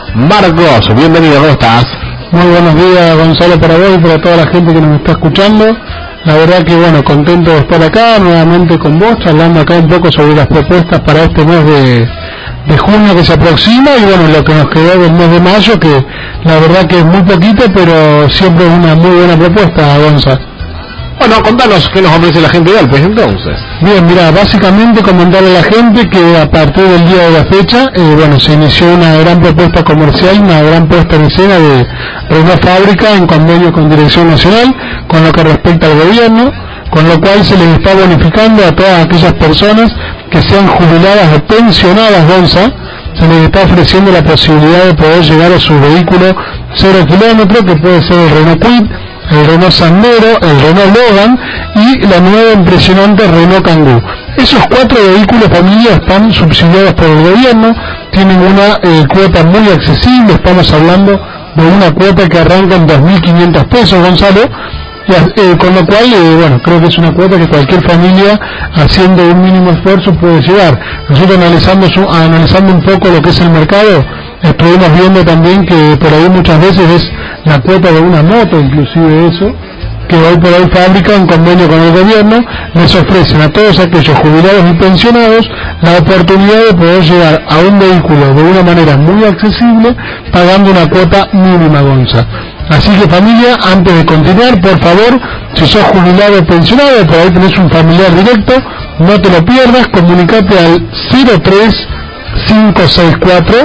Marcos, bienvenido, ¿cómo estás? Muy buenos días, Gonzalo, para vos y para toda la gente que nos está escuchando. La verdad que bueno, contento de estar acá nuevamente con vos, charlando acá un poco sobre las propuestas para este mes de junio que se aproxima y bueno, lo que nos quedó del mes de mayo, que la verdad que es muy poquito, pero siempre es una muy buena propuesta, Gonzalo. Bueno, contanos qué nos ofrece la gente de Alpes entonces. Bien, mira, básicamente comentarle a la gente que a partir del día de la fecha, se inició una gran propuesta comercial, una gran puesta en escena de Renault Fábrica en convenio con Dirección Nacional, con lo que respecta al gobierno, con lo cual se les está bonificando a todas aquellas personas que sean jubiladas o pensionadas, Gonza, se les está ofreciendo la posibilidad de poder llegar a su vehículo 0 kilómetros, que puede ser el Renault Kwid, el Renault Sandero, el Renault Logan y la nueva impresionante Renault Kangoo. Esos 4 vehículos, familia, están subsidiados por el gobierno, tienen una cuota muy accesible, estamos hablando de una cuota que arranca en 2.500 pesos, Gonzalo, con lo cual, creo que es una cuota que cualquier familia, haciendo un mínimo esfuerzo, puede llegar. Nosotros analizando un poco lo que es el mercado, estuvimos viendo también que por ahí muchas veces es la cuota de una moto, inclusive eso, que hoy por hoy Fábrica, en convenio con el gobierno, les ofrecen a todos aquellos jubilados y pensionados la oportunidad de poder llegar a un vehículo de una manera muy accesible, pagando una cuota mínima, Gonza. Así que familia, antes de continuar, por favor, si sos jubilado o pensionado, por ahí tenés un familiar directo, no te lo pierdas, comunicate al 03564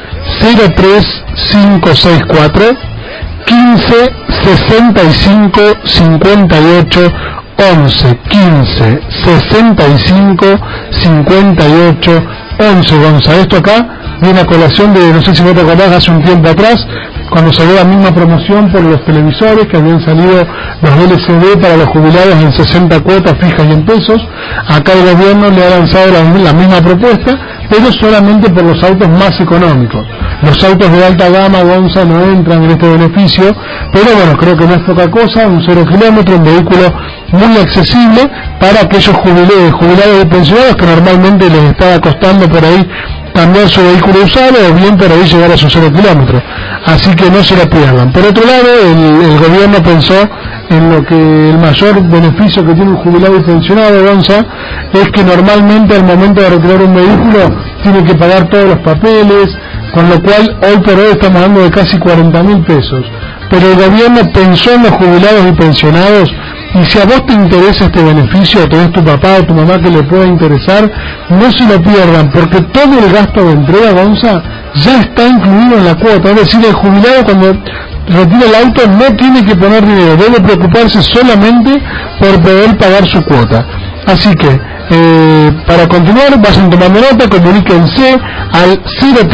15 65 58 11 15 65 58 11, Gonza. Esto acá viene a colación de, no sé si vos te acordás, hace un tiempo atrás, cuando salió la misma promoción por los televisores, que habían salido los LCD para los jubilados en 60 cuotas fijas y en pesos. Acá el gobierno le ha lanzado la misma propuesta, pero solamente por los autos más económicos. Los autos de alta gama, Gonza, no entran en este beneficio, pero bueno, creo que no es poca cosa, un 0 kilómetro, un vehículo muy accesible para aquellos jubilados y pensionados que normalmente les estaba costando por ahí cambiar su vehículo usado o bien por ahí llegar a sus 0 kilómetros. Así que no se lo pierdan. Por otro lado, el gobierno pensó en lo que el mayor beneficio que tiene un jubilado y pensionado, Gonza, es que normalmente al momento de retirar un vehículo tiene que pagar todos los papeles, con lo cual hoy por hoy estamos hablando de casi 40.000 pesos. Pero el gobierno pensó en los jubilados y pensionados, y si a vos te interesa este beneficio, o tenés tu papá o tu mamá que le pueda interesar, no se lo pierdan, porque todo el gasto de entrega, Gonza, ya está incluido en la cuota. Es decir, el jubilado cuando retira el auto no tiene que poner dinero, debe preocuparse solamente por poder pagar su cuota. Así que, para continuar, vayan tomando nota, comuníquense al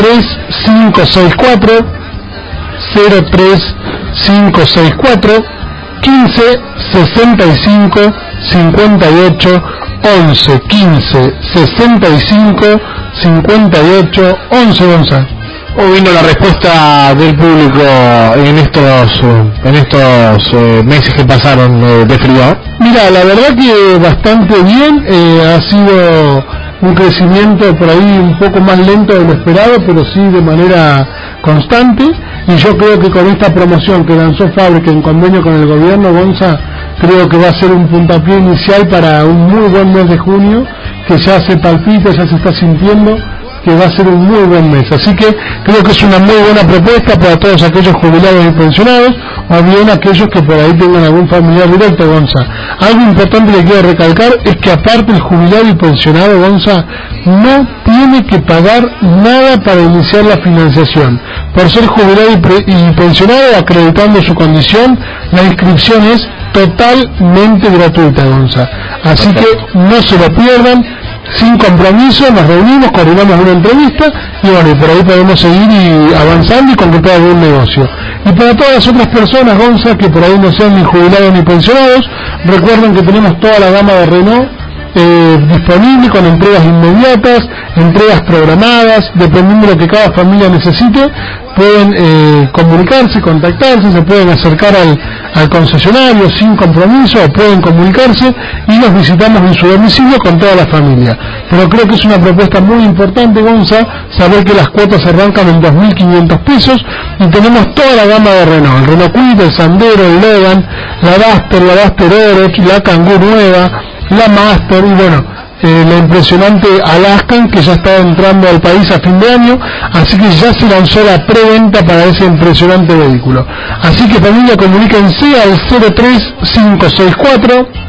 03564 15 65 58 11 15 65 58 11, Gonzalo. Hoy vino la respuesta del público en estos meses que pasaron de frío. Mira, la verdad que bastante bien, ha sido un crecimiento por ahí un poco más lento de lo esperado, pero sí de manera constante, y yo creo que con esta promoción que lanzó Fábrica en convenio con el gobierno, Gonza, creo que va a ser un puntapié inicial para un muy buen mes de junio, que ya se palpita, ya se está sintiendo que va a ser un muy buen mes. Así que creo que es una muy buena propuesta para todos aquellos jubilados y pensionados, o bien aquellos que por ahí tengan algún familiar directo, Gonza. Algo importante que quiero recalcar es que aparte el jubilado y pensionado, Gonza, no tiene que pagar nada para iniciar la financiación. Por ser jubilado y pensionado, acreditando su condición, la inscripción es totalmente gratuita, Gonza. Así que no se lo pierdan, sin compromiso, nos reunimos, coordinamos una entrevista y bueno, y por ahí podemos seguir avanzando y concretar algún negocio. Y para todas las otras personas, Gonza, que por ahí no sean ni jubilados ni pensionados, recuerden que tenemos toda la gama de Renault disponible, con entregas inmediatas, entregas programadas, dependiendo de lo que cada familia necesite. Pueden comunicarse, contactarse, se pueden acercar al concesionario sin compromiso o pueden comunicarse y los visitamos en su domicilio con toda la familia. Pero creo que es una propuesta muy importante, Gonza, saber que las cuotas arrancan en 2.500 pesos y tenemos toda la gama de Renault, el Renault Kwid, el Sandero, el Logan, la Duster Oro, la Kangoo nueva, la Master y bueno, la impresionante Alaskan que ya está entrando al país a fin de año, así que ya se lanzó la preventa para ese impresionante vehículo. Así que familia, comuníquense al 03564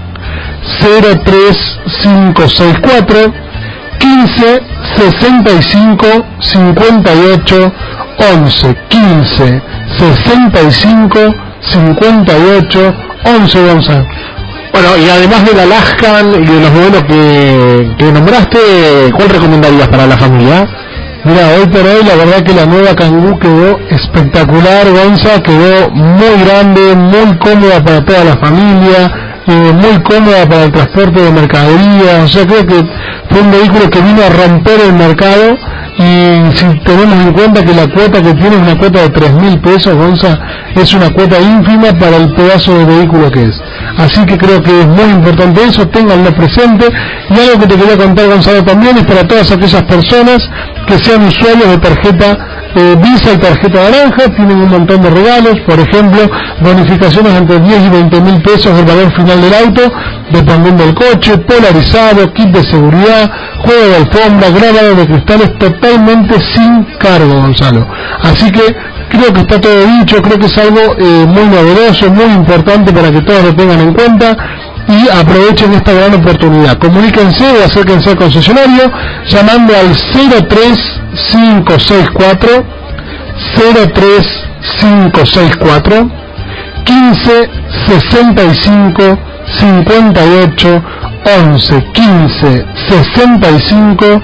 15 65 58 11 15 65 58 11 Gonzalo. Bueno, y además del Alaskan y de los modelos que nombraste, ¿cuál recomendarías para la familia? Mira, hoy por hoy la verdad que la nueva Kangoo quedó espectacular, Gonza, quedó muy grande, muy cómoda para toda la familia, muy cómoda para el transporte de mercadería, o sea, creo que fue un vehículo que vino a romper el mercado. Y si tenemos en cuenta que la cuota que tiene es una cuota de 3.000 pesos, Gonza, es una cuota ínfima para el pedazo de vehículo que es. Así que creo que es muy importante eso, ténganlo presente. Y algo que te quería contar, Gonzalo, también es para todas aquellas personas que sean usuarios de tarjeta Visa y tarjeta naranja, tienen un montón de regalos, por ejemplo, bonificaciones entre 10 y 20.000 pesos del valor final del auto, dependiendo del coche, polarizado, kit de seguridad, juego de alfombra, grabado de cristales totalmente sin cargo, Gonzalo. Así que creo que está todo dicho, creo que es algo muy novedoso, muy importante para que todos lo tengan en cuenta y aprovechen esta gran oportunidad. Comuníquense o acérquense al concesionario llamando al 03564 15 65 58 11 15 65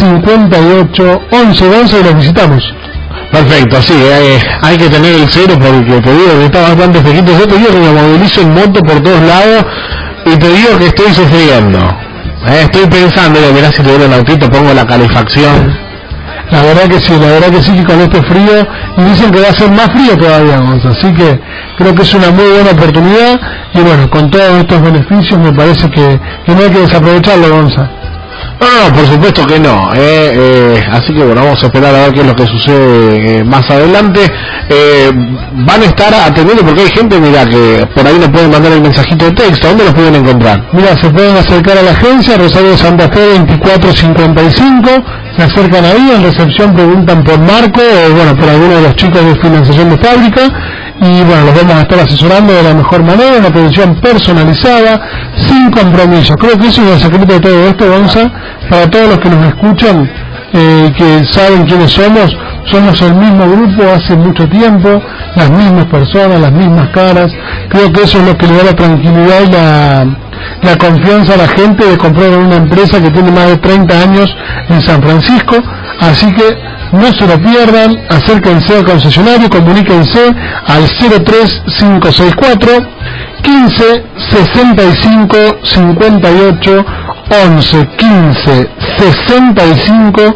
58 11 11 y los visitamos. Perfecto, sí, hay que tener el cero porque te digo que está bastante fresquito. Yo te digo que me movilizo en moto por todos lados y te digo que estoy sufriendo. Estoy pensando, mirá, si tuviera un autito pongo la calefacción. La verdad que sí, que con este frío, y dicen que va a ser más frío todavía, Gonza, así que creo que es una muy buena oportunidad, y bueno, con todos estos beneficios me parece que no hay que desaprovecharlo, Gonza. No, por supuesto que no, así que bueno, vamos a esperar a ver qué es lo que sucede más adelante. Van a estar atendiendo porque hay gente, mira, que por ahí nos pueden mandar el mensajito de texto. ¿Dónde los pueden encontrar? Mira, se pueden acercar a la agencia Rosario de Santa Fe 2455, se acercan ahí, en recepción preguntan por Marco o bueno, por alguno de los chicos de financiación de fábrica y bueno, los vamos a estar asesorando de la mejor manera, una atención personalizada, sin compromiso. Creo que eso es el secreto de todo esto, Gonza, para todos los que nos escuchan, que saben quiénes somos el mismo grupo hace mucho tiempo, las mismas personas, las mismas caras. Creo que eso es lo que le da la tranquilidad y la confianza a la gente de comprar en una empresa que tiene más de 30 años en San Francisco. Así que no se lo pierdan, acérquense al concesionario, comuníquense al 03564 15 65 58 11 15 65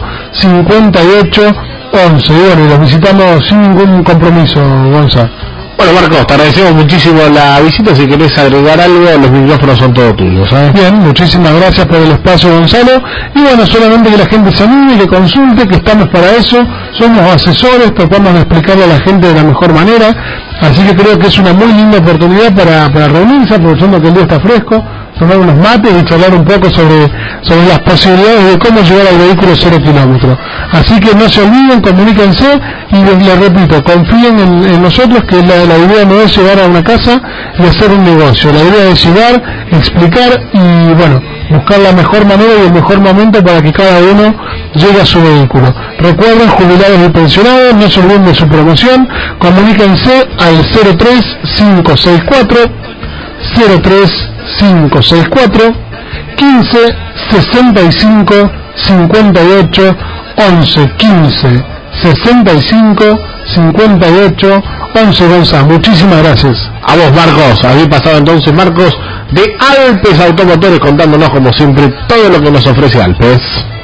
58 11. Y bueno, y los visitamos sin ningún compromiso, Gonza. Bueno, Marcos, te agradecemos muchísimo la visita. Si querés agregar algo, los micrófonos son todos tuyos, ¿sabes? Bien, muchísimas gracias por el espacio, Gonzalo. Y bueno, solamente que la gente se anime, que consulte, que estamos para eso. Somos asesores, tratamos de explicarle a la gente de la mejor manera. Así que creo que es una muy linda oportunidad para reunirse, aprovechando que el día está fresco, tomar unos mates y charlar un poco sobre las posibilidades de cómo llevar al vehículo 0 kilómetros. Así que no se olviden, comuníquense y les repito, confíen en nosotros, que la idea no es llegar a una casa y hacer un negocio. La idea es llegar, explicar y bueno, buscar la mejor manera y el mejor momento para que cada uno llegue a su vehículo. Recuerden, jubilados y pensionados, no se olviden de su promoción, comuníquense al 03564 15 65 58 11 15 65 58 11 Gonza. Muchísimas gracias. A vos, Marcos. Había pasado entonces Marcos de Alpes Automotores contándonos como siempre todo lo que nos ofrece Alpes.